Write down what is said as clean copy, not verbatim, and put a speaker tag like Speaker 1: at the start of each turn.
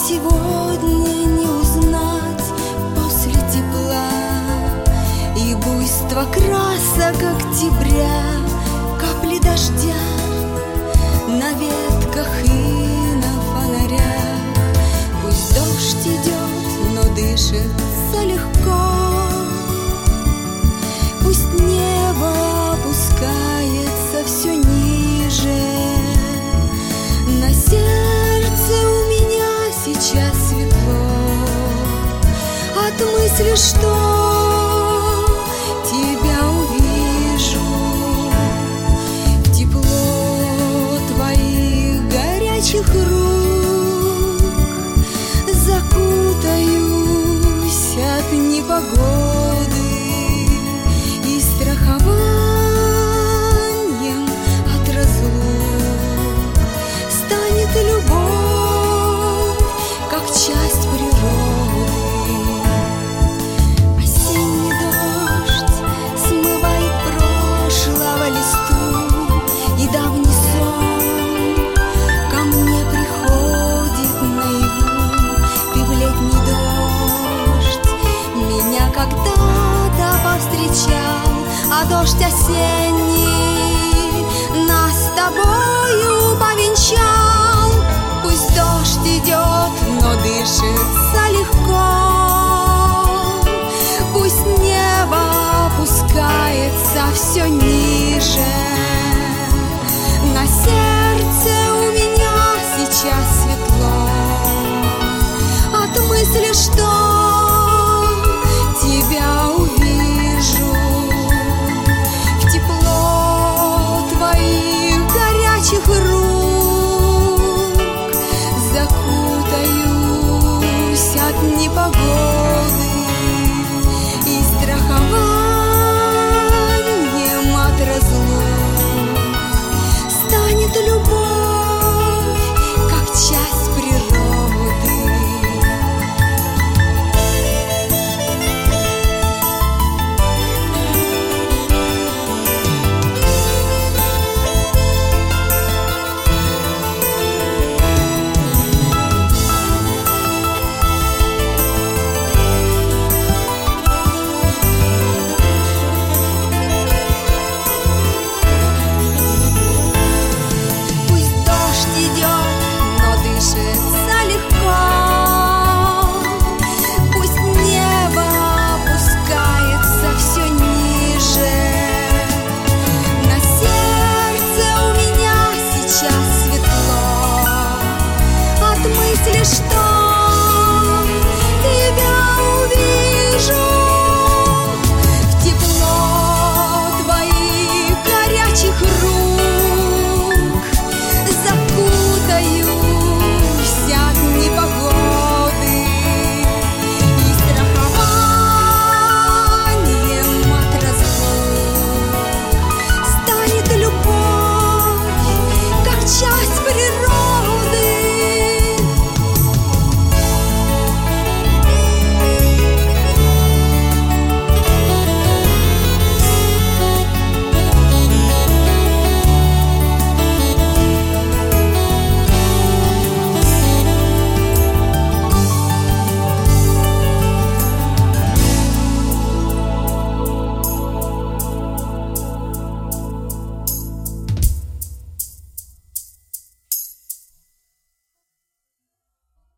Speaker 1: сегодня не узнать после тепла и буйства красок октября, капли дождя на ветках и на фонарях. Пусть дождь идет, но дышится легко, пусть небо опускается все ниже. На сердце у меня сейчас светло от мысли, что тебя увижу. В тепло твоих горячих рук закутаюсь от непогоды и страхованием от разлук станет любовь, как часть природы. Осенний дождь смывает прошлого листу, и давний сон ко мне приходит наяву. Ты в летний дождь меня когда-то повстречал, а дождь осенний нас с тобою повенчал. Пусть дождь идет, но дышится легко, пусть небо опускается все ниже. На сердце у меня сейчас светло от мысли, что тебя увижу. В тепло твоих горячих рук закутаюсь от непогоды и страхованием от разлук станет любовь, как часть природы. Что